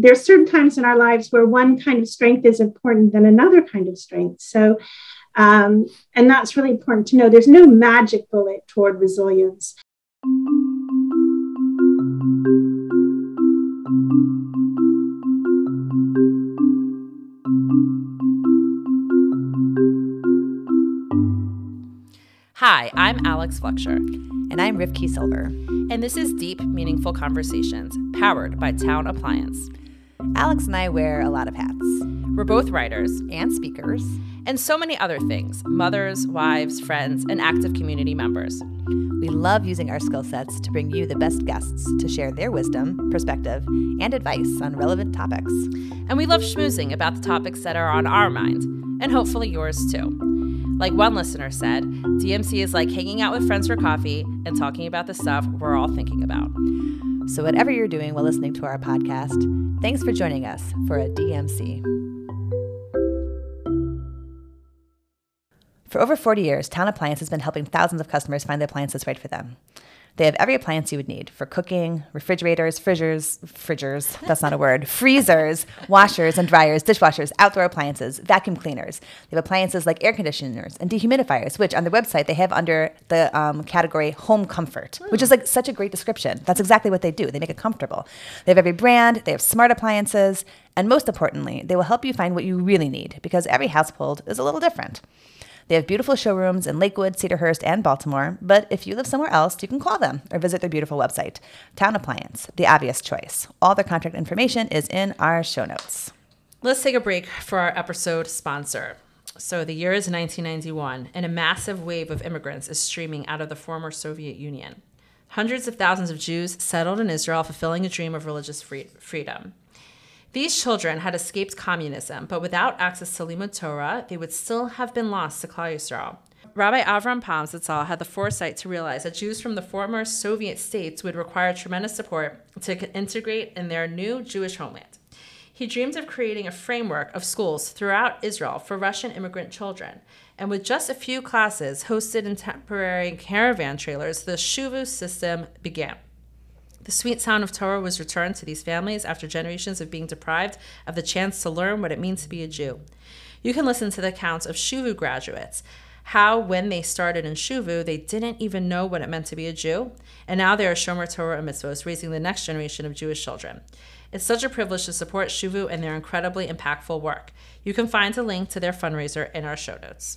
there's certain times in our lives where one kind of strength is important than another kind of strength. So, and that's really important to know. There's no magic bullet toward resilience. Hi, I'm Alex Fletcher. And I'm Rivki Silver. And this is Deep, Meaningful Conversations, powered by Town Appliance. Alex and I wear a lot of hats. We're both writers and speakers. And so many other things: mothers, wives, friends, and active community members. We love using our skill sets to bring you the best guests to share their wisdom, perspective, and advice on relevant topics. And we love schmoozing about the topics that are on our mind, and hopefully yours too. Like one listener said, DMC is like hanging out with friends for coffee and talking about the stuff we're all thinking about. So whatever you're doing while listening to our podcast, thanks for joining us for a DMC. For over 40 years, Town Appliance has been helping thousands of customers find the appliance that's right for them. They have every appliance you would need for cooking: refrigerators, friggers, that's not a word, freezers, washers and dryers, dishwashers, outdoor appliances, vacuum cleaners. They have appliances like air conditioners and dehumidifiers, which on their website they have under the category home comfort, which is like such a great description. That's exactly what they do. They make it comfortable. They have every brand, they have smart appliances, and most importantly, they will help you find what you really need, because every household is a little different. They have beautiful showrooms in Lakewood, Cedarhurst, and Baltimore, but if you live somewhere else, you can call them or visit their beautiful website. Town Appliance, the obvious choice. All their contact information is in our show notes. Let's take a break for our episode sponsor. So the year is 1991, and a massive wave of immigrants is streaming out of the former Soviet Union. Hundreds of thousands of Jews settled in Israel, fulfilling a dream of religious freedom. These children had escaped communism, but without access to Limud Torah, they would still have been lost to Klal Yisrael. Rabbi Avram Pam Zatzal had the foresight to realize that Jews from the former Soviet states would require tremendous support to integrate in their new Jewish homeland. He dreamed of creating a framework of schools throughout Israel for Russian immigrant children, and with just a few classes hosted in temporary caravan trailers, the Shuvu system began. The sweet sound of Torah was returned to these families after generations of being deprived of the chance to learn what it means to be a Jew. You can listen to the accounts of Shuvu graduates, how when they started in Shuvu, they didn't even know what it meant to be a Jew, and now they are Shomer Torah and Mitzvos, raising the next generation of Jewish children. It's such a privilege to support Shuvu and their incredibly impactful work. You can find a link to their fundraiser in our show notes.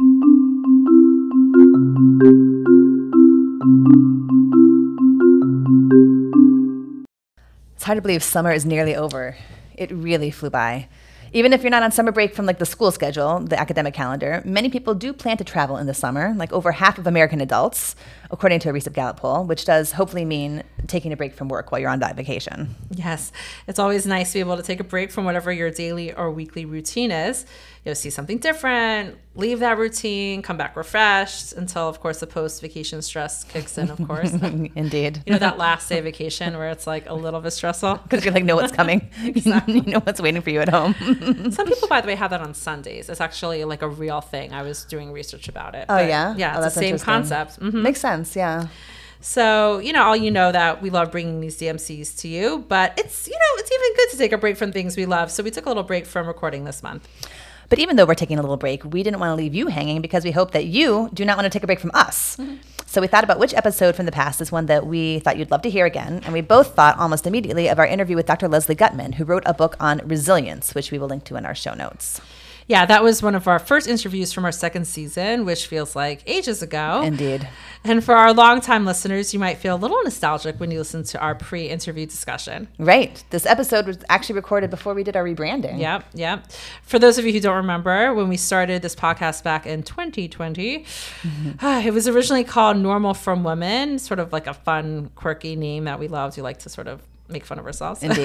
It's hard to believe summer is nearly over. It really flew by. Even if you're not on summer break from like the school schedule, the academic calendar, many people do plan to travel in the summer, like over half of American adults, according to a recent Gallup poll, which does hopefully mean taking a break from work while you're on that vacation. Yes, it's always nice to be able to take a break from whatever your daily or weekly routine is. You'll see something different, leave that routine, come back refreshed until, of course, the post-vacation stress kicks in, of course. Indeed. You know, that last day of vacation where it's like a little bit stressful? Because you like know what's coming. Exactly. You know what's waiting for you at home. Some people, by the way, have that on Sundays. It's actually like a real thing. I was doing research about it. Oh, but yeah? Yeah, it's the same concept. Mm-hmm. Makes sense, yeah. So, all you know that we love bringing these DMCs to you, but it's even good to take a break from things we love. So we took a little break from recording this month. But even though we're taking a little break, we didn't want to leave you hanging because we hope that you do not want to take a break from us. Mm-hmm. So we thought about which episode from the past is one that we thought you'd love to hear again. And we both thought almost immediately of our interview with Dr. Leslie Gutman, who wrote a book on resilience, which we will link to in our show notes. Yeah, that was one of our first interviews from our second season, which feels like ages ago. Indeed. And for our longtime listeners, you might feel a little nostalgic when you listen to our pre-interview discussion. Right. This episode was actually recorded before we did our rebranding. Yep. For those of you who don't remember, when we started this podcast back in 2020, it was originally called Normal from Women, sort of like a fun, quirky name that we loved. We like to sort of make fun of ourselves. Indeed.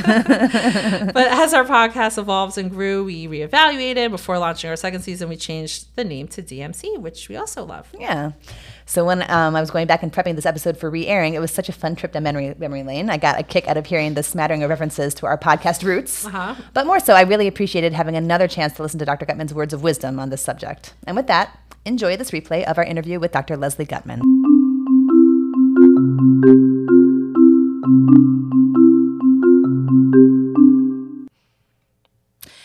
But as our podcast evolved and grew, we reevaluated. Before launching our second season, we changed the name to DMC, which we also love. Yeah. So when I was going back and prepping this episode for re-airing, it was such a fun trip down memory lane. I got a kick out of hearing the smattering of references to our podcast roots. But more so, I really appreciated having another chance to listen to Dr. Gutman's words of wisdom on this subject. And with that, enjoy this replay of our interview with Dr. Leslie Gutman.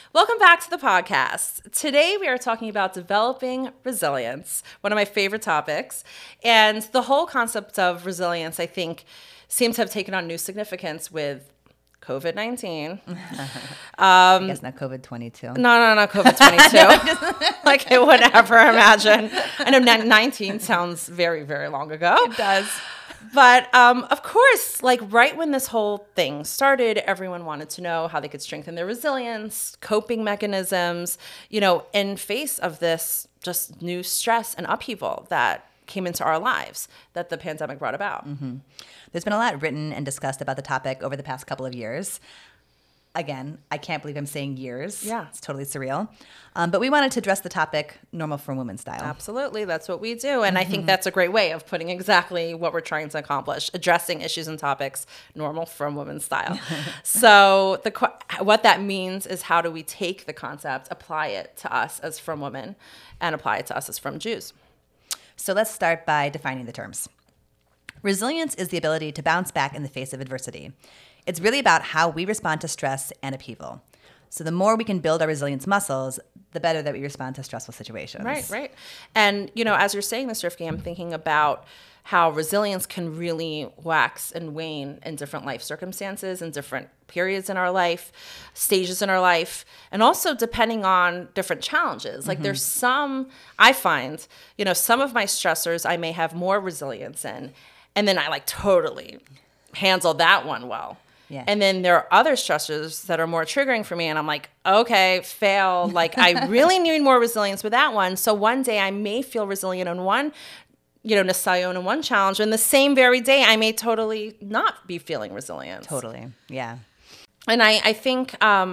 Welcome back to the podcast. Today we are talking about developing resilience, one of my favorite topics. And the whole concept of resilience, I think, seems to have taken on new significance with COVID-19. I guess not COVID-22. No, COVID-22. Like, I would never imagine. I know 19 sounds very, very long ago. It does. But of course, like right when this whole thing started, everyone wanted to know how they could strengthen their resilience, coping mechanisms, in face of this just new stress and upheaval that came into our lives that the pandemic brought about. Mm-hmm. There's been a lot written and discussed about the topic over the past couple of years. Again, I can't believe I'm saying years. Yeah. It's totally surreal. But we wanted to address the topic normal for women style. Absolutely. That's what we do. And I think that's a great way of putting exactly what we're trying to accomplish, addressing issues and topics normal from women style. So what that means is, how do we take the concept, apply it to us as from women, and apply it to us as from Jews? So let's start by defining the terms. Resilience is the ability to bounce back in the face of adversity. It's really about how we respond to stress and upheaval. So the more we can build our resilience muscles, the better that we respond to stressful situations. Right. And, as you're saying this, Rifki, I'm thinking about how resilience can really wax and wane in different life circumstances and different periods in our life, stages in our life, and also depending on different challenges. Like there's I find, some of my stressors I may have more resilience in, and then I totally handle that one well. Yeah. And then there are other stressors that are more triggering for me, and I'm like, okay, fail. I really need more resilience with that one. So one day I may feel resilient on one, nisayon in one challenge, and the same very day I may totally not be feeling resilient. Totally, yeah. And I think,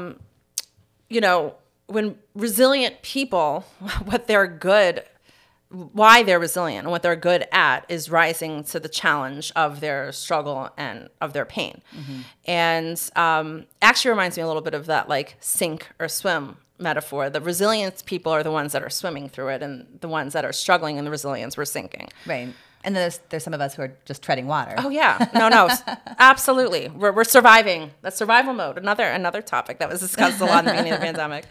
when resilient people, why they're resilient and what they're good at is rising to the challenge of their struggle and of their pain. Mm-hmm. And actually reminds me a little bit of that sink or swim metaphor. The resilient people are the ones that are swimming through it, and the ones that are struggling in the resilience, we're sinking. Right. And then there's some of us who are just treading water. Oh yeah, no, absolutely. We're surviving. That's survival mode. Another topic that was discussed a lot in the beginning of the pandemic.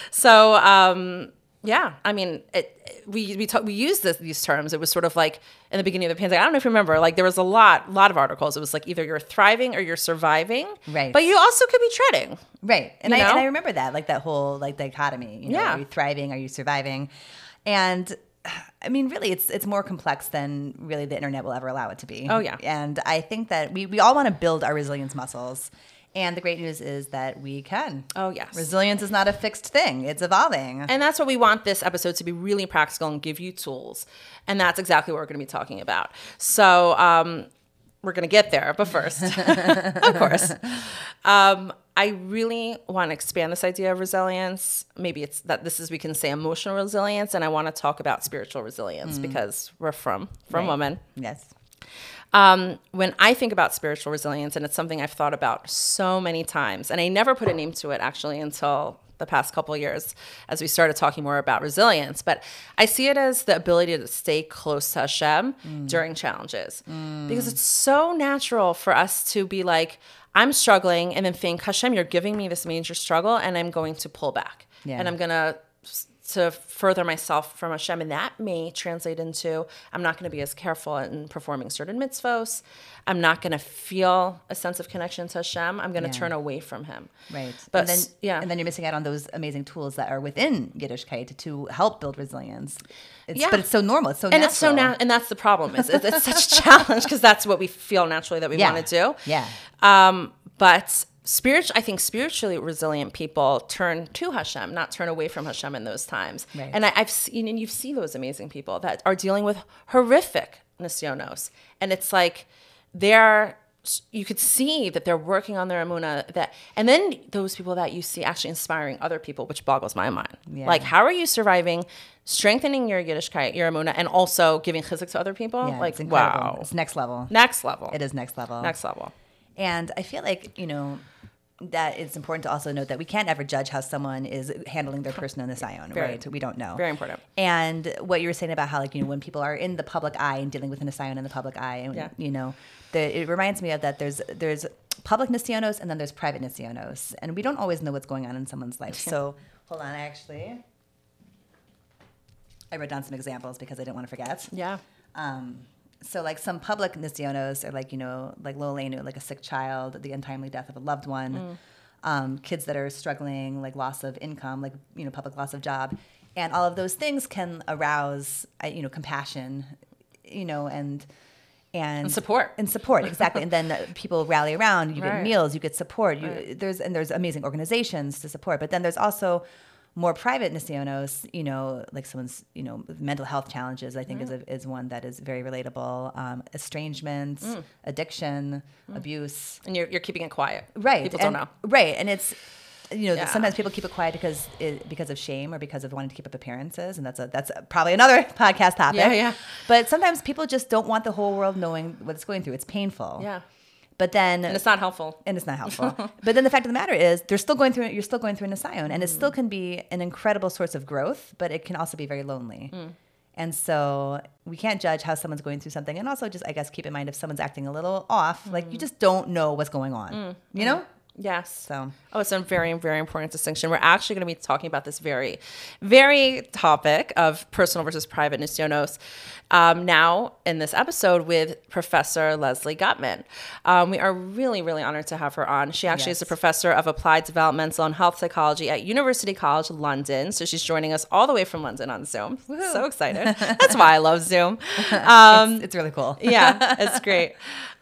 So yeah, I mean, we used these terms. It was sort of like in the beginning of the pandemic. I don't know if you remember. There was a lot of articles. It was either you're thriving or you're surviving. Right. But you also could be treading. Right. And I remember that that whole dichotomy. Yeah. Are you thriving? Are you surviving? And I mean, really, it's more complex than really the internet will ever allow it to be. Oh, yeah. And I think that we all want to build our resilience muscles. And the great news is that we can. Oh, yes. Resilience is not a fixed thing. It's evolving. And that's what we want this episode to be, really practical and give you tools. And that's exactly what we're going to be talking about. So we're going to get there. But first, of course, I really want to expand this idea of resilience. Maybe it's that we can say emotional resilience. And I want to talk about spiritual resilience because we're from women. Yes. When I think about spiritual resilience, and it's something I've thought about so many times, and I never put a name to it actually until the past couple of years as we started talking more about resilience, but I see it as the ability to stay close to Hashem during challenges, because it's so natural for us to be I'm struggling and then think, Hashem, you're giving me this major struggle and I'm going to pull back and I'm going to further myself from Hashem. And that may translate into, I'm not going to be as careful in performing certain mitzvos. I'm not going to feel a sense of connection to Hashem. I'm going to turn away from him. Right. But and then you're missing out on those amazing tools that are within Yiddishkeit to help build resilience. But it's so normal. It's so natural. And it's so and that's the problem. It's such a challenge because that's what we feel naturally that we want to do. Yeah. But I think spiritually resilient people turn to Hashem, not turn away from Hashem in those times. Right. And I've seen, and you see those amazing people that are dealing with horrific nisyonos, and it's you could see that they're working on their emunah. And then those people that you see actually inspiring other people, which boggles my mind. Yeah. How are you surviving, strengthening your Yiddishkeit, your emunah, and also giving chizuk to other people? Yeah, it's incredible. Wow, it's next level. Next level. It is next level. Next level. And I feel that it's important to also note that we can't ever judge how someone is handling their personal nisayon, right? We don't know. Very important. And what you were saying about how, when people are in the public eye and dealing with a nisayon in the public eye, and, it reminds me of that there's public Nisyonos and then there's private Nisyonos. And we don't always know what's going on in someone's life. So hold on, I wrote down some examples because I didn't want to forget. Yeah. So like some public Nisyonos are like, like Lolenu, like a sick child, the untimely death of a loved one, kids that are struggling, like loss of income, like, public loss of job. And all of those things can arouse, compassion, and support. And support, exactly. And then people rally around. You Right. get meals, you get support. There's amazing organizations to support. But then there's also more private Nisyonos, like someone's, mental health challenges, I think is one that is very relatable. Estrangement, addiction, abuse. And you're keeping it quiet. Right. People don't know. Right. And it's, sometimes people keep it quiet because of shame or because of wanting to keep up appearances. And that's probably another podcast topic. Yeah. But sometimes people just don't want the whole world knowing what it's going through. It's painful. Yeah. But then, And it's not helpful. But then the fact of the matter is, you're still going through a Nisyon, and it still can be an incredible source of growth, but it can also be very lonely. And so we can't judge how someone's going through something, and also just, I guess, keep in mind if someone's acting a little off, like you just don't know what's going on, Yes. So. Oh, it's a very, very important distinction. We're actually going to be talking about this very, very topic of personal versus private Nisyonos now in this episode with Professor Leslie Gutman. We are really, really honored to have her on. She actually is a professor of applied developmental and health psychology at University College London. So she's joining us all the way from London on Zoom. Woo-hoo. So excited. That's why I love Zoom. It's really cool. Yeah, it's great.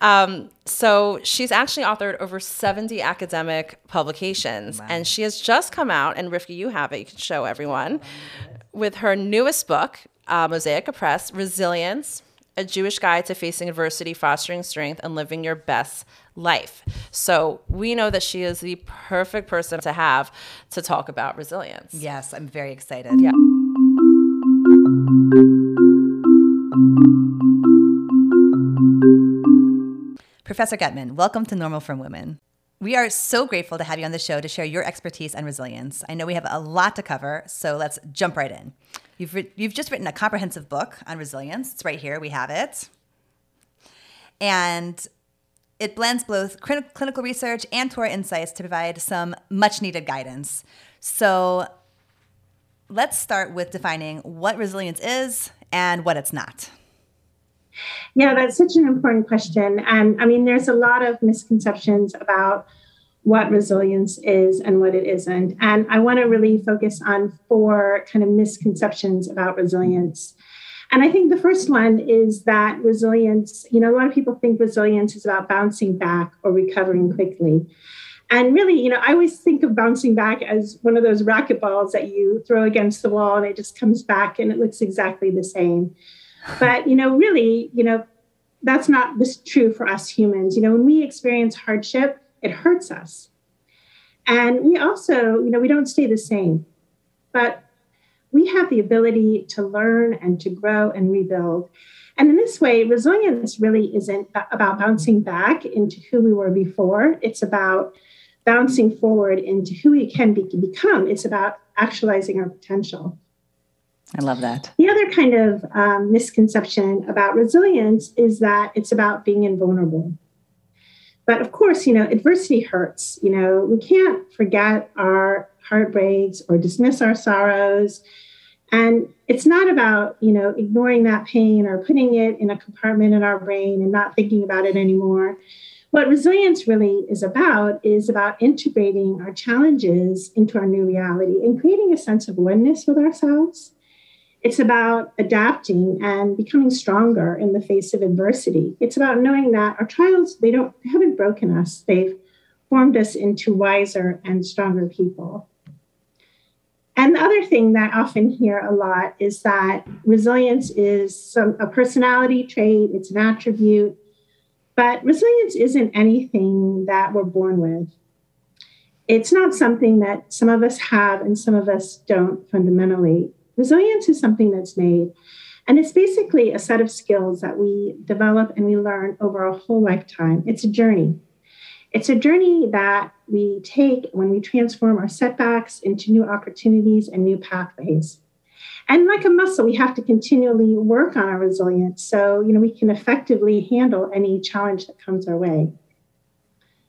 So she's actually authored over 70 academic publications, and she has just come out, and Rivka, you have it, you can show everyone, with her newest book, Mosaica Press, Resilience, A Jewish Guide to Facing Adversity, Fostering Strength, and Living Your Best Life. So we know that she is the perfect person to have to talk about resilience. Yes, I'm very excited. Yeah. Professor Gutman, welcome to Normal from Women. We are so grateful to have you on the show to share your expertise on resilience. I know we have a lot to cover, so let's jump right in. You've just written a comprehensive book on resilience. It's right here. We have it. And it blends both clinical research and Torah insights to provide some much-needed guidance. So let's start with defining what resilience is and what it's not. Yeah, that's such an important question. And I mean, there's a lot of misconceptions about what resilience is and what it isn't. And I want to really focus on 4 kind of misconceptions about resilience. And I think the first one is that resilience, a lot of people think resilience is about bouncing back or recovering quickly. And really, I always think of bouncing back as one of those racquetballs that you throw against the wall and it just comes back and it looks exactly the same. But, really, that's not true for us humans. When we experience hardship, it hurts us. And we also, we don't stay the same. But we have the ability to learn and to grow and rebuild. And in this way, resilience really isn't about bouncing back into who we were before. It's about bouncing forward into who we can become. It's about actualizing our potential. I love that. The other kind of misconception about resilience is that it's about being invulnerable. But of course, adversity hurts. We can't forget our heartbreaks or dismiss our sorrows. And it's not about, ignoring that pain or putting it in a compartment in our brain and not thinking about it anymore. What resilience really is about integrating our challenges into our new reality and creating a sense of oneness with ourselves. It's about adapting and becoming stronger in the face of adversity. It's about knowing that our trials, they haven't broken us. They've formed us into wiser and stronger people. And the other thing that I often hear a lot is that resilience is a personality trait. It's an attribute. But resilience isn't anything that we're born with. It's not something that some of us have and some of us don't fundamentally. Resilience is something that's made, and it's basically a set of skills that we develop and we learn over a whole lifetime. It's a journey. It's a journey that we take when we transform our setbacks into new opportunities and new pathways. And like a muscle, we have to continually work on our resilience so, we can effectively handle any challenge that comes our way.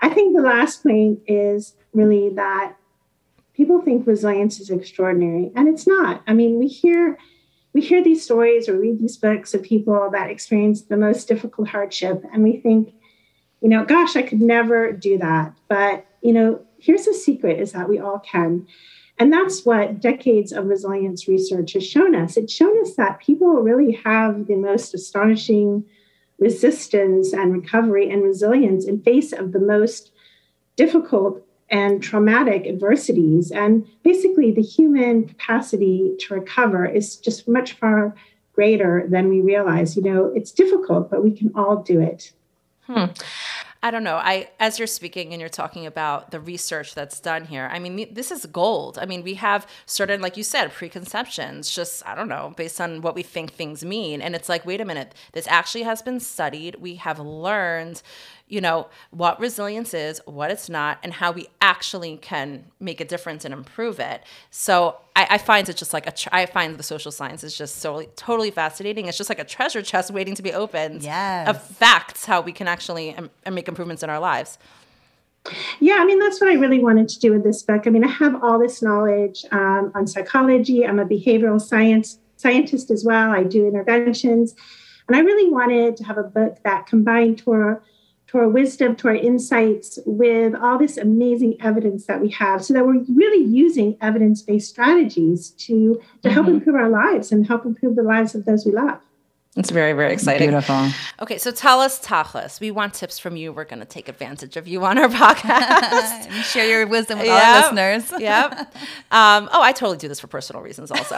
I think the last point is really that people think resilience is extraordinary, and it's not. I mean, we hear these stories or read these books of people that experience the most difficult hardship, and we think, gosh, I could never do that. But, here's the secret, is that we all can. And that's what decades of resilience research has shown us. It's shown us that people really have the most astonishing resistance and recovery and resilience in face of the most difficult and traumatic adversities. And basically, the human capacity to recover is just much far greater than we realize. It's difficult, but we can all do it. I don't know. As you're speaking and you're talking about the research that's done here, I mean, this is gold. I mean, we have certain, like you said, preconceptions, just, I don't know, based on what we think things mean. And it's like, wait a minute, this actually has been studied. We have learned, what resilience is, what it's not, and how we actually can make a difference and improve it. So I find it just like I find the social sciences just so totally fascinating. It's just like a treasure chest waiting to be opened of facts, how we can actually make improvements in our lives. Yeah, I mean, that's what I really wanted to do with this book. I mean, I have all this knowledge on psychology. I'm a behavioral scientist as well. I do interventions. And I really wanted to have a book that combined Torah wisdom, Torah insights with all this amazing evidence that we have, so that we're really using evidence-based strategies to help improve our lives and help improve the lives of those we love. It's very, very exciting. Beautiful. Okay, so tell us, Tachlis. We want tips from you. We're going to take advantage of you on our podcast. And share your wisdom with all our listeners. Yep. I totally do this for personal reasons also.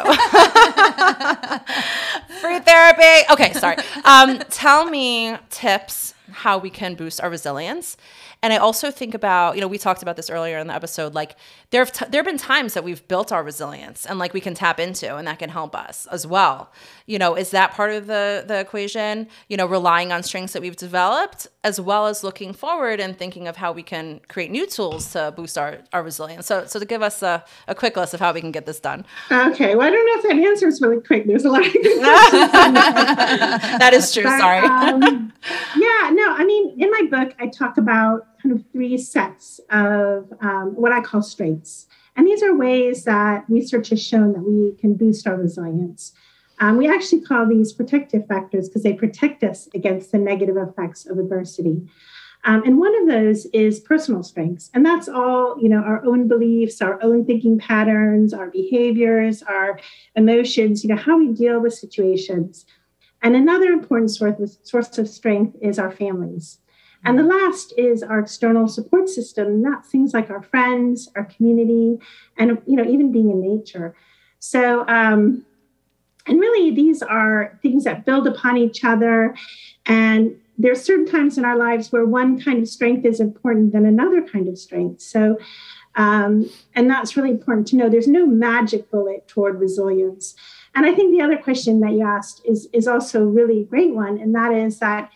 Free therapy. Okay, sorry. Tell me tips how we can boost our resilience. And I also think about, we talked about this earlier in the episode, like there have been times that we've built our resilience and like we can tap into, and that can help us as well. Is that part of the equation, relying on strengths that we've developed, as well as looking forward and thinking of how we can create new tools to boost our resilience. So to give us a quick list of how we can get this done. Okay. Well, I don't know if that answer is really quick. There's a lot of good questions. That is true. But, sorry. I mean, in my book, I talk about kind of 3 sets of what I call strengths. And these are ways that research has shown that we can boost our resilience. We actually call these protective factors because they protect us against the negative effects of adversity. And one of those is personal strengths. And that's all, our own beliefs, our own thinking patterns, our behaviors, our emotions, how we deal with situations. And another important source of strength is our families. And the last is our external support system, not things like our friends, our community, and, even being in nature. So, and really, these are things that build upon each other. And there's certain times in our lives where one kind of strength is important than another kind of strength. So, and that's really important to know. There's no magic bullet toward resilience. And I think the other question that you asked is also really a great one. And that is that,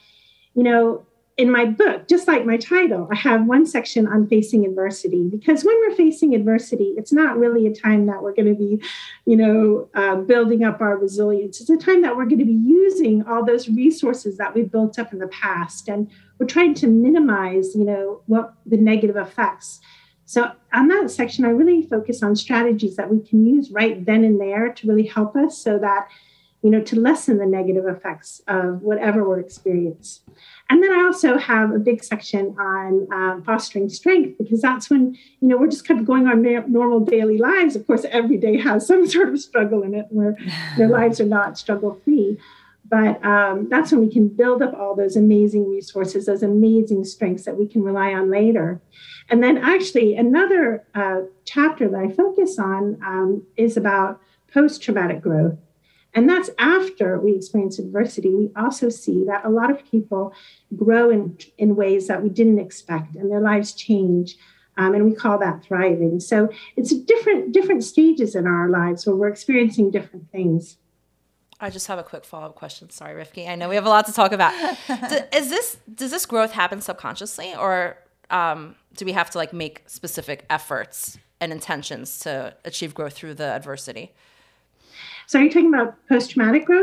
in my book, just like my title, I have one section on facing adversity, because when we're facing adversity, it's not really a time that we're going to be, building up our resilience. It's a time that we're going to be using all those resources that we've built up in the past. And we're trying to minimize, what the negative effects. So on that section, I really focus on strategies that we can use right then and there to really help us so that, to lessen the negative effects of whatever we're experiencing. And then I also have a big section on fostering strength, because that's when, we're just kind of going our normal daily lives. Of course, every day has some sort of struggle in it where their lives are not struggle-free. But that's when we can build up all those amazing resources, those amazing strengths that we can rely on later. And then actually another chapter that I focus on is about post-traumatic growth. And that's after we experience adversity. We also see that a lot of people grow in ways that we didn't expect, and their lives change. And we call that thriving. So it's different stages in our lives where we're experiencing different things. I just have a quick follow-up question. Sorry, Rivki. I know we have a lot to talk about. Does this growth happen subconsciously, or do we have to make specific efforts and intentions to achieve growth through the adversity? So are you talking about post-traumatic growth?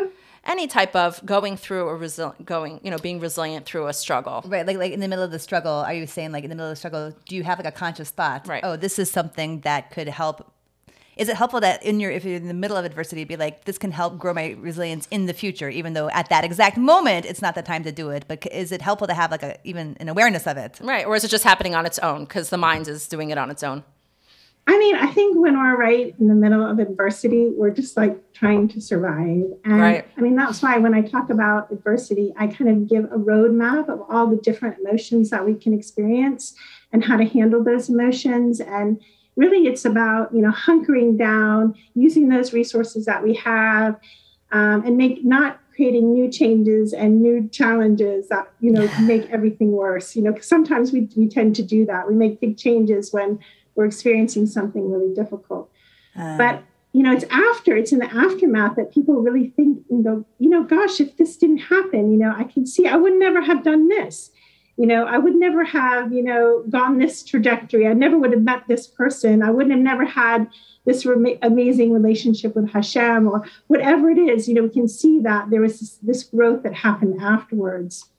any type of going through being resilient through a struggle. Right. Like in the middle of the struggle, are you saying like in the middle of the struggle, do you have like a conscious thought? Right. Oh, this is something that could help. Is it helpful that if you're in the middle of adversity, be like, this can help grow my resilience in the future, even though at that exact moment, it's not the time to do it. But is it helpful to have like even an awareness of it? Right. Or is it just happening on its own because the mind is doing it on its own? I mean, I think when we're right in the middle of adversity, we're just like trying to survive. And right. I mean, that's why when I talk about adversity, I kind of give a roadmap of all the different emotions that we can experience and how to handle those emotions. And really, it's about, hunkering down, using those resources that we have, and not creating new changes and new challenges that, make everything worse. Because sometimes we tend to do that. We make big changes when we're experiencing something really difficult. But, it's in the aftermath that people really think, gosh, if this didn't happen, I can see I would never have done this. I would never have, gone this trajectory. I never would have met this person. I wouldn't have never had this amazing relationship with Hashem or whatever it is. We can see that there was this growth that happened afterwards.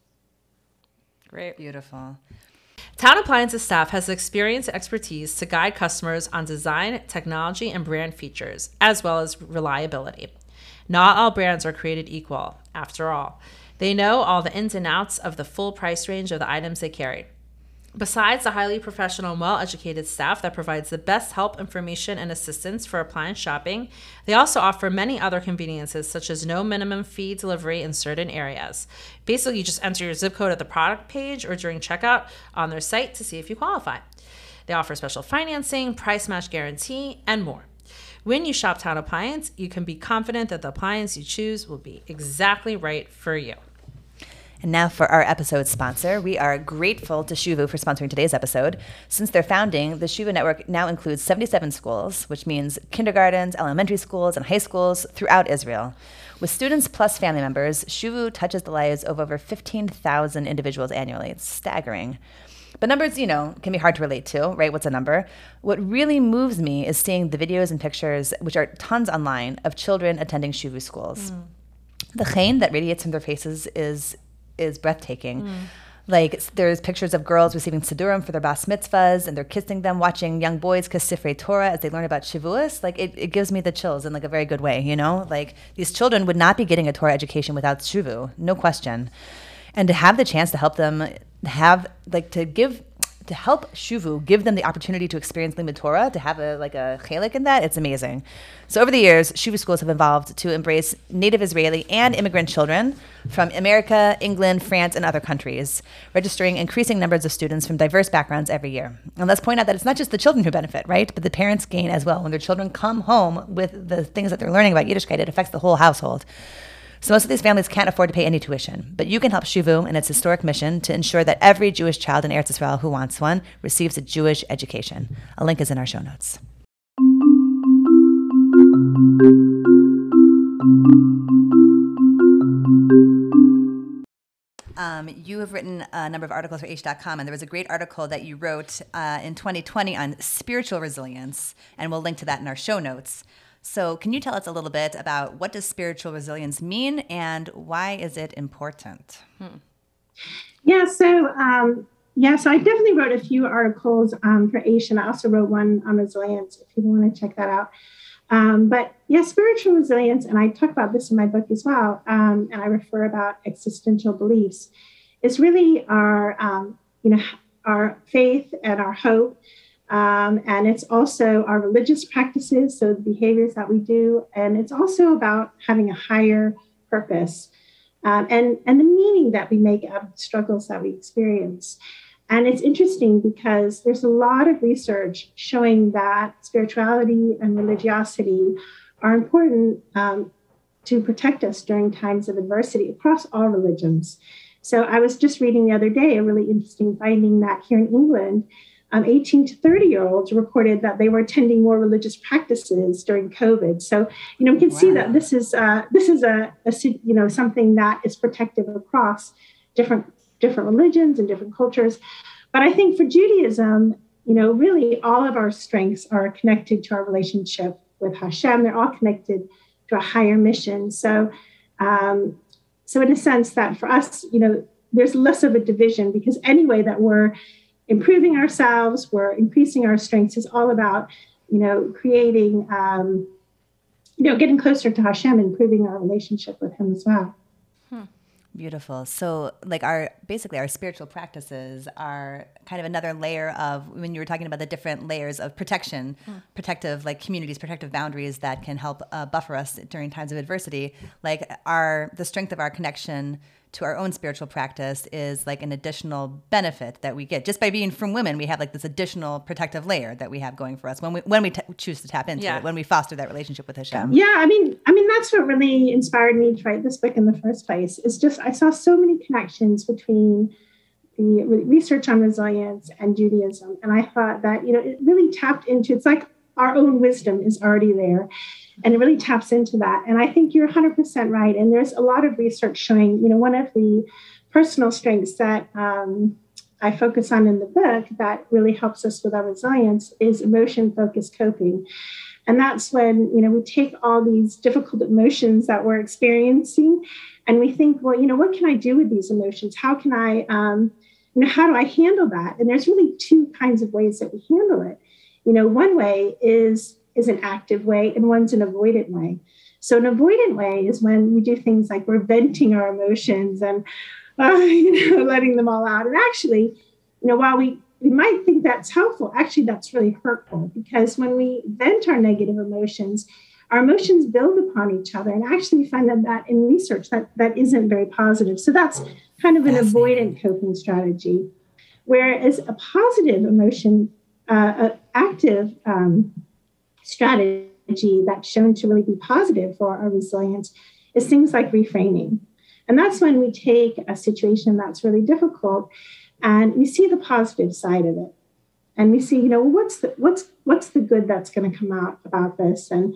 Great. Beautiful. Town Appliances staff has the experience and expertise to guide customers on design, technology, and brand features, as well as reliability. Not all brands are created equal, after all. They know all the ins and outs of the full price range of the items they carry. Besides the highly professional and well-educated staff that provides the best help, information, and assistance for appliance shopping, they also offer many other conveniences such as no minimum fee delivery in certain areas. Basically, you just enter your zip code at the product page or during checkout on their site to see if you qualify. They offer special financing, price match guarantee, and more. When you shop Town Appliance, you can be confident that the appliance you choose will be exactly right for you. And now for our episode sponsor. We are grateful to Shuvu for sponsoring today's episode. Since their founding, the Shuvu Network now includes 77 schools, which means kindergartens, elementary schools, and high schools throughout Israel. With students plus family members, Shuvu touches the lives of over 15,000 individuals annually. It's staggering. But numbers, can be hard to relate to, right? What's a number? What really moves me is seeing the videos and pictures, which are tons online, of children attending Shuvu schools. The chen that radiates from their faces is breathtaking. Like, there's pictures of girls receiving Sidurim for their Bas Mitzvahs, and they're kissing them, watching young boys kiss Sifrei Torah as they learn about Shavuos. Like, it gives me the chills in, like, a very good way, Like, these children would not be getting a Torah education without Shuvu, no question. And to have the chance to help them to help Shuvu give them the opportunity to experience Limud Torah, to have a chelik in that, it's amazing. So over the years, Shuvu schools have evolved to embrace native Israeli and immigrant children from America, England, France, and other countries, registering increasing numbers of students from diverse backgrounds every year. And let's point out that it's not just the children who benefit, right? But the parents gain as well. When their children come home with the things that they're learning about Yiddishkeit, it affects the whole household. So most of these families can't afford to pay any tuition, but you can help Shuvu in its historic mission to ensure that every Jewish child in Eretz Israel who wants one receives a Jewish education. A link is in our show notes. You have written a number of articles for H.com, and there was a great article that you wrote in 2020 on spiritual resilience, and we'll link to that in our show notes. So can you tell us a little bit about what does spiritual resilience mean and why is it important? So I definitely wrote a few articles for Aish, and I also wrote one on resilience if you want to check that out. Spiritual resilience, and I talk about this in my book as well, and I refer about existential beliefs, is really our faith and our hope. And it's also our religious practices, so the behaviors that we do. And it's also about having a higher purpose and the meaning that we make out of the struggles that we experience. And it's interesting because there's a lot of research showing that spirituality and religiosity are important to protect us during times of adversity across all religions. So I was just reading the other day a really interesting finding that here in England, 18 to 30-year-olds reported that they were attending more religious practices during COVID. So, we can see that this is something that is protective across different religions and different cultures. But I think for Judaism, really all of our strengths are connected to our relationship with Hashem. They're all connected to a higher mission. So So in a sense that for us, there's less of a division because anyway that we're improving ourselves, we're increasing our strengths is all about, creating, getting closer to Hashem, improving our relationship with Him as well. Beautiful. So like our spiritual practices are kind of another layer of, when you were talking about the different layers of protection, protective like communities, protective boundaries that can help buffer us during times of adversity. Like the strength of our connection to our own spiritual practice is like an additional benefit that we get just by being from women. We have like this additional protective layer that we have going for us when we choose to tap into it, when we foster that relationship with Hashem. Yeah, I mean that's what really inspired me to write this book in the first place. It's just I saw so many connections between the research on resilience and Judaism, and I thought that it really tapped into. It's like our own wisdom is already there. And it really taps into that. And I think you're 100% right. And there's a lot of research showing, one of the personal strengths that I focus on in the book that really helps us with our resilience is emotion-focused coping. And that's when, we take all these difficult emotions that we're experiencing and we think, well, what can I do with these emotions? How can I, how do I handle that? And there's really two kinds of ways that we handle it. One way is an active way and one's an avoidant way. So an avoidant way is when we do things like we're venting our emotions and, letting them all out. And actually, while we might think that's helpful, actually that's really hurtful because when we vent our negative emotions, our emotions build upon each other. And actually we find that in research that isn't very positive. So that's kind of an avoidant coping strategy. Whereas a positive emotion, active strategy that's shown to really be positive for our resilience is things like reframing. And that's when we take a situation that's really difficult and we see the positive side of it. And we see, what's the good that's going to come out about this? And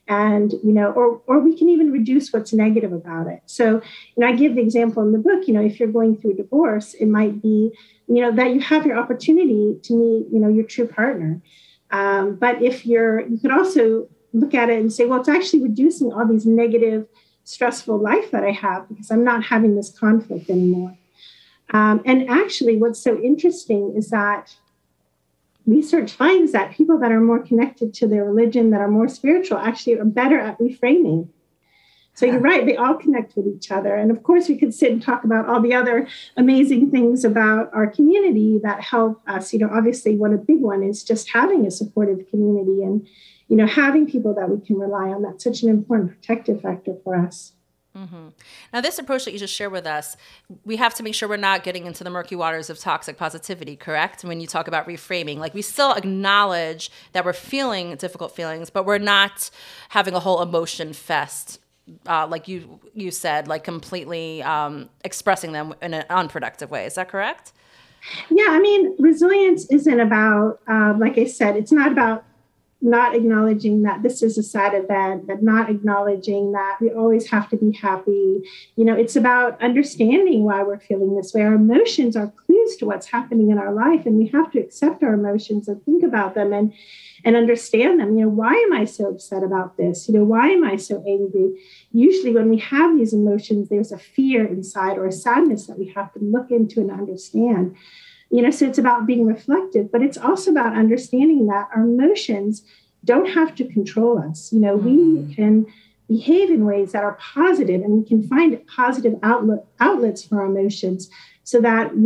or we can even reduce what's negative about it. So, I give the example in the book, if you're going through a divorce, it might be, that you have your opportunity to meet, your true partner. But you could also look at it and say, well, it's actually reducing all these negative, stressful life that I have because I'm not having this conflict anymore. And actually, what's so interesting is that research finds that people that are more connected to their religion, that are more spiritual, actually are better at reframing. So you're right, they all connect with each other. And of course, we could sit and talk about all the other amazing things about our community that help us. Obviously, one big one is just having a supportive community and, having people that we can rely on. That's such an important protective factor for us. Mm-hmm. Now, this approach that you just shared with us, we have to make sure we're not getting into the murky waters of toxic positivity, correct? When you talk about reframing, like we still acknowledge that we're feeling difficult feelings, but we're not having a whole emotion fest. Like you said, like completely expressing them in an unproductive way. Is that correct? Yeah, resilience isn't about, like I said, it's not about not acknowledging that this is a sad event, but not acknowledging that we always have to be happy. It's about understanding why we're feeling this way. Our emotions are clues to what's happening in our life, and we have to accept our emotions and think about them and understand them. Why am I so upset about this? Why am I so angry? Usually when we have these emotions, there's a fear inside or a sadness that we have to look into and understand. So it's about being reflective, but it's also about understanding that our emotions don't have to control us. We can behave in ways that are positive, and we can find positive outlets for our emotions so that,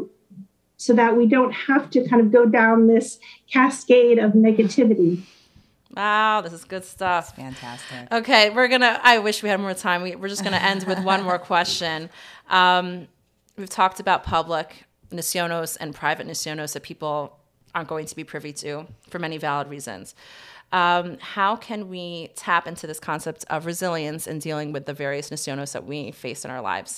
we don't have to kind of go down this cascade of negativity. Wow, this is good stuff. That's fantastic. Okay, I wish we had more time. We're just going to end with one more question. We've talked about public nisyonos and private nisyonos that people aren't going to be privy to for many valid reasons. How can we tap into this concept of resilience in dealing with the various nisyonos that we face in our lives?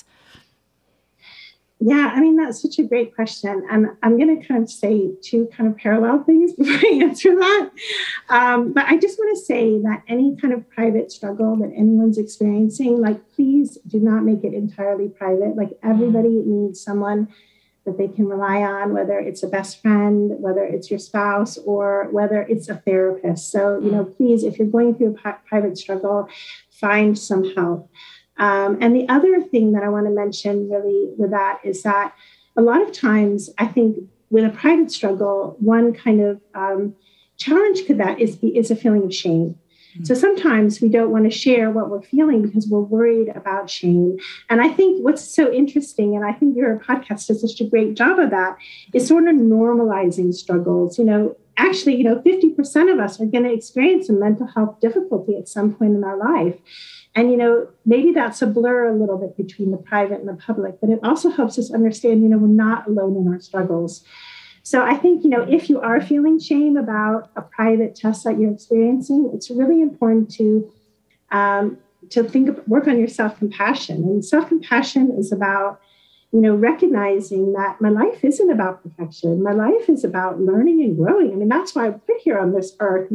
Yeah, that's such a great question. And I'm going to kind of say two kind of parallel things before I answer that. But I just want to say that any kind of private struggle that anyone's experiencing, please do not make it entirely private. Everybody needs someone that they can rely on, whether it's a best friend, whether it's your spouse, or whether it's a therapist. So, please, if you're going through a private struggle, find some help. And the other thing that I want to mention really with that is that a lot of times, I think with a private struggle, one kind of challenge to that is a feeling of shame. So sometimes we don't want to share what we're feeling because we're worried about shame. And I think what's so interesting, and I think your podcast does such a great job of that, is sort of normalizing struggles. Actually, 50% of us are going to experience a mental health difficulty at some point in our life. And, maybe that's a blur a little bit between the private and the public, but it also helps us understand, we're not alone in our struggles. So I think, if you are feeling shame about a private test that you're experiencing, it's really important to work on your self-compassion. And self-compassion is about, recognizing that my life isn't about perfection. My life is about learning and growing. I mean, that's why I'm put here on this earth,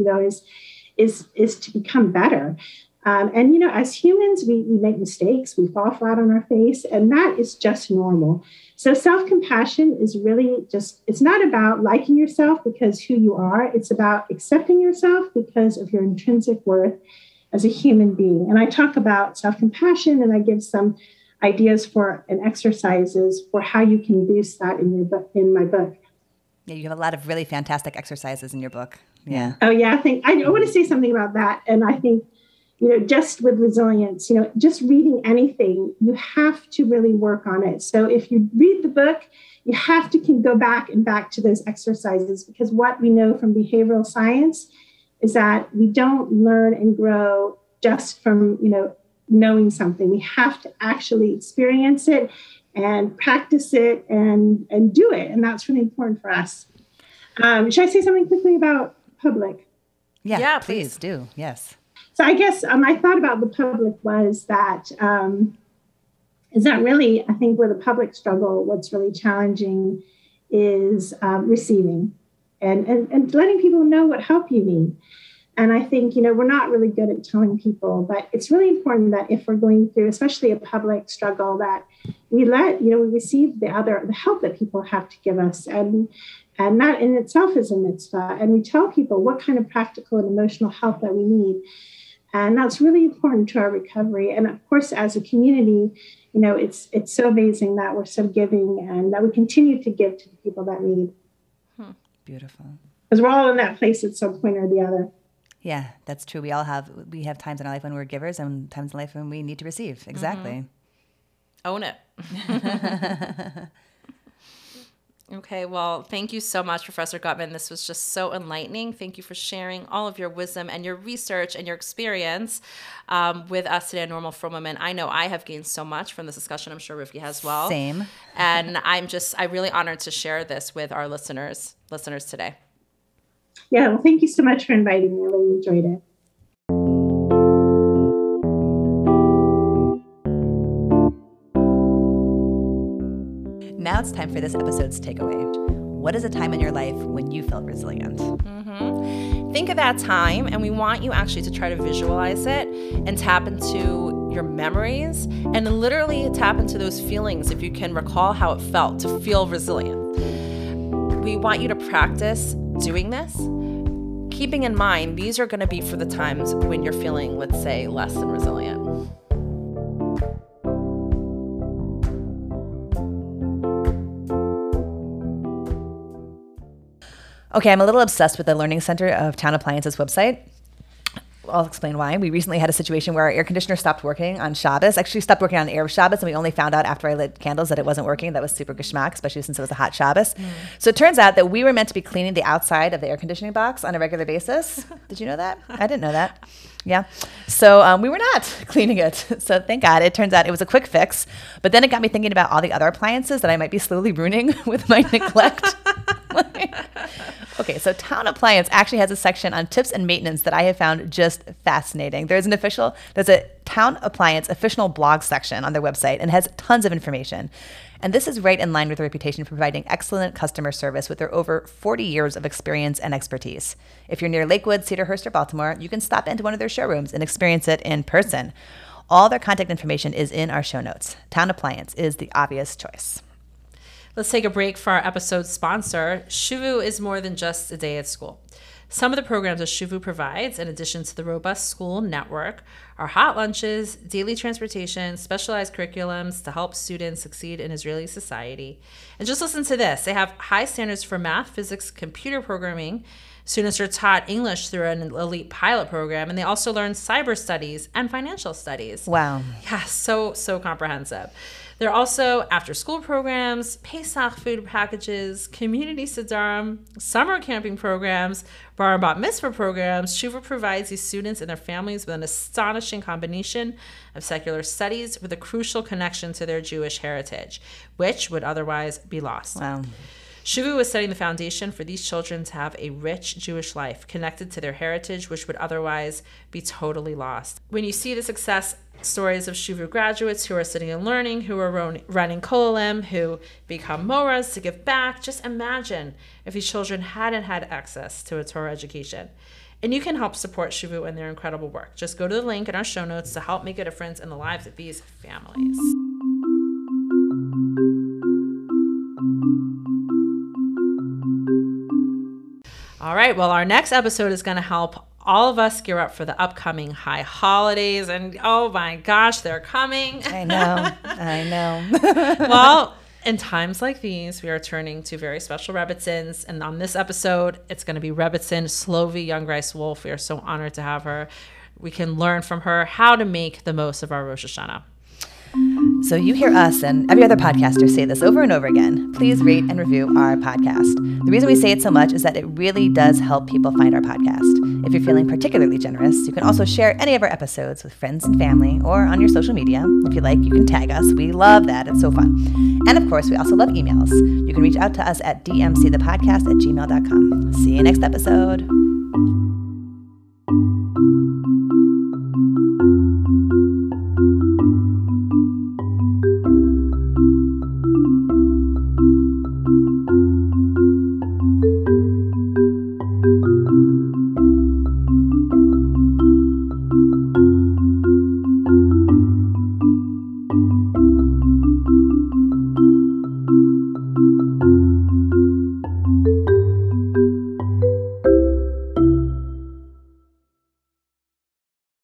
is to become better. And as humans, we make mistakes, we fall flat on our face, and that is just normal. So self-compassion is really it's not about liking yourself because who you are. It's about accepting yourself because of your intrinsic worth as a human being. And I talk about self-compassion, and I give some ideas and exercises for how you can boost that in my book. Yeah, you have a lot of really fantastic exercises in your book. Yeah. Oh, yeah. I want to say something about that. And I think, just with resilience, just reading anything, you have to really work on it. So if you read the book, you have to go back to those exercises, because what we know from behavioral science is that we don't learn and grow just from, knowing something. We have to actually experience it and practice it and do it. And that's really important for us. Should I say something quickly about public? Yeah, please do. Yes. So I guess my thought about the public was that is that really, I think with a public struggle, what's really challenging is receiving and letting people know what help you need. And I think, we're not really good at telling people, but it's really important that if we're going through, especially a public struggle, that we we receive the help that people have to give us. And that in itself is a mitzvah. And we tell people what kind of practical and emotional help that we need. And that's really important to our recovery. And of course, as a community, it's so amazing that we're so giving and that we continue to give to the people that need. Beautiful. Because we're all in that place at some point or the other. Yeah, that's true. We have times in our life when we're givers and times in life when we need to receive. Exactly. Own it. Okay, well, thank you so much, Professor Gutman. This was just so enlightening. Thank you for sharing all of your wisdom and your research and your experience with us today at Normal for Women. I know I have gained so much from this discussion. I'm sure Rivki has as well. Same. And I'm really honored to share this with our listeners today. Yeah, well, thank you so much for inviting me. I really enjoyed it. Now it's time for this episode's takeaway. What is a time in your life when you felt resilient? Think of that time, and we want you actually to try to visualize it and tap into your memories and literally tap into those feelings if you can recall how it felt to feel resilient. We want you to practice doing this, keeping in mind these are going to be for the times when you're feeling, let's say, less than resilient. Okay, I'm a little obsessed with the Learning Center of Town Appliances website. I'll explain why. We recently had a situation where our air conditioner stopped working on Shabbos. Actually stopped working on Erev Shabbos, and we only found out after I lit candles that it wasn't working. That was super geschmack, especially since it was a hot Shabbos. So it turns out that we were meant to be cleaning the outside of the air conditioning box on a regular basis. Did you know that? I didn't know that. Yeah. So we were not cleaning it. So thank God. It turns out it was a quick fix. But then it got me thinking about all the other appliances that I might be slowly ruining with my neglect. Okay, so Town Appliance actually has a section on tips and maintenance that I have found just fascinating. There's a Town Appliance official blog section on their website and has tons of information. And this is right in line with their reputation for providing excellent customer service with their over 40 years of experience and expertise. If you're near Lakewood, Cedarhurst, or Baltimore, you can stop into one of their showrooms and experience it in person. All their contact information is in our show notes. Town Appliance is the obvious choice. Let's take a break for our episode sponsor. Shuvu is more than just a day at school. Some of the programs that Shuvu provides, in addition to the robust school network, are hot lunches, daily transportation, specialized curriculums to help students succeed in Israeli society. And just listen to this. They have high standards for math, physics, computer programming. Students are taught English through an elite pilot program, and they also learn cyber studies and financial studies. Wow. Yeah, so comprehensive. There are also after-school programs, Pesach food packages, community Sidarim, summer camping programs, bar and bat mitzvah programs. Shuvu provides these students and their families with an astonishing combination of secular studies with a crucial connection to their Jewish heritage, which would otherwise be lost. Wow. Shuvu is setting the foundation for these children to have a rich Jewish life connected to their heritage, which would otherwise be totally lost. When you see the success stories of Shuvu graduates who are sitting and learning, who are running Kollel, who become Moras to give back, just imagine if these children hadn't had access to a Torah education. And you can help support Shuvu in their incredible work. Just go to the link in our show notes to help make a difference in the lives of these families. All right, well, our next episode is going to help all of us gear up for the upcoming high holidays. And oh my gosh, they're coming. I know. Well, in times like these, we are turning to very special Rebbitzins. And on this episode, it's going to be Rebbitzin Slovi Youngreis Wolf. We are so honored to have her. We can learn from her how to make the most of our Rosh Hashanah. So you hear us and every other podcaster say this over and over again. Please rate and review our podcast. The reason we say it so much is that it really does help people find our podcast. If you're feeling particularly generous, you can also share any of our episodes with friends and family or on your social media. If you like, you can tag us. We love that. It's so fun. And of course, we also love emails. You can reach out to us at dmcthepodcast@gmail.com. See you next episode.